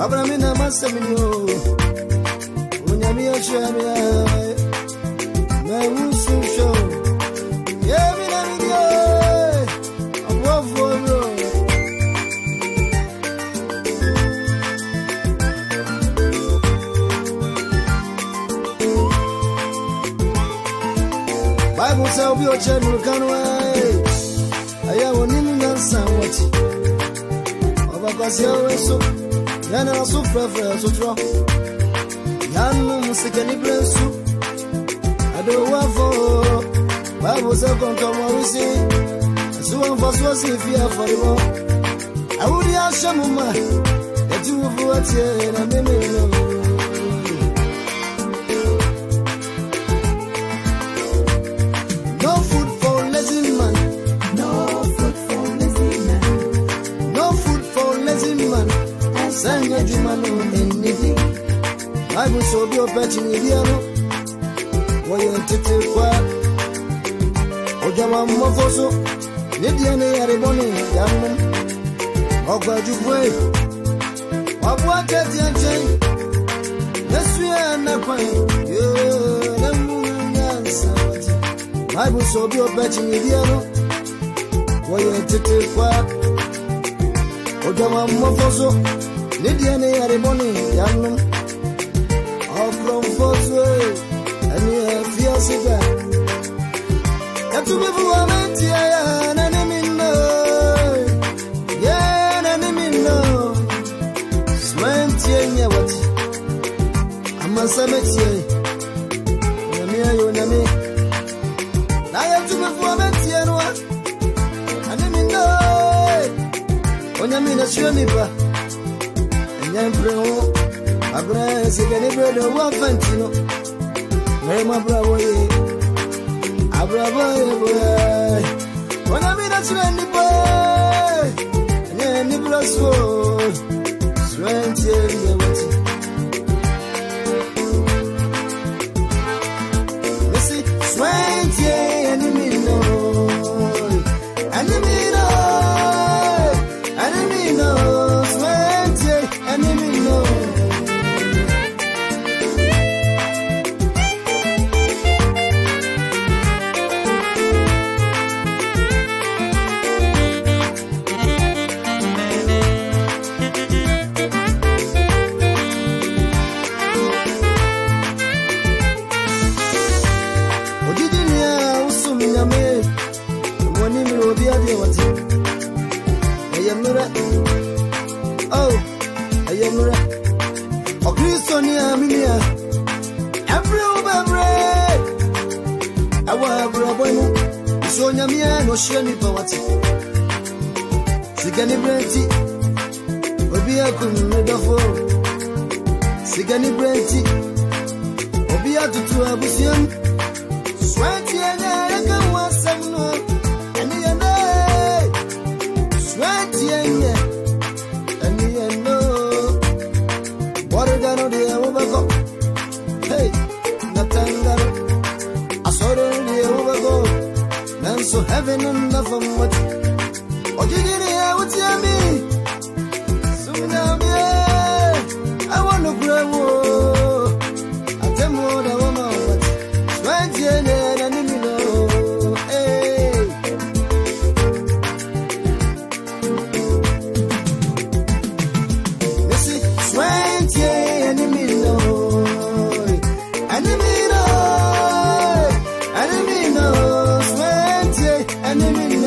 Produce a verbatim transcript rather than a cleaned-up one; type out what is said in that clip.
Wabramina Massamino, Unyamia Shamia, my Wusu show. Yamina, a war for you. Bible says, your children can wait. I am one in the sandwich. Because you're so, Yana so prefer so draw. Yan music and bless you. I don't want for Bible says, come to we see. So one for so see if you are for the war. I would ask Shamuma that you will watch it and I may know. Sanya Jumano anything. I will show you a patching Idiano. Why you take it quiet? Ojama Mofoso, Lidiane Ariboni, Yaman, Oka Juve. What what at the chain? Yes, we are not quite. You, the moon answer. I will show you a patching Idiano. Why you take it quiet? Ojama Mofoso. Lidiane Ariboni, Yanum, all from Fosway, and you have Fiasiga. Got to be for a man, and enemy no, yeah, and enemy no. Swanty, what? I'm a cemetery. Yamia, you name. I have to be for a man, and enemy no. On Yamina Shunipa. Yambro, Abra, Sigani Bredo, Wafantino, Rema Bravo, Abrava, when I mean that's when the boy, and the brasso, Swanty, Missy, Swanty, and the Mino, and the Mino, and the Mino, Swanty. Enemy no. Ojidinia usumina me. Mwani mi obi adi wati. Ayamura. Oh. Ayamura, O Christonia, Minia, every over, I want a bravo, Sonia Mia, no shiny poverty. Sigani Brenti, Obia Kumedofo, Sigani Brenti, Obia to two Abusian, Swanty and I can want some more, and the end, Swanty and yeah, and the end. Hey, Natanga, I saw the overgo. Man, so heaven enough of what? Oh, you didn't hear what you mean. So now, yeah, I want to grow. I tell more than one more. Twenty and you know, hey. You see, twenty enemy no, enemy no, enemy no, twenty enemy.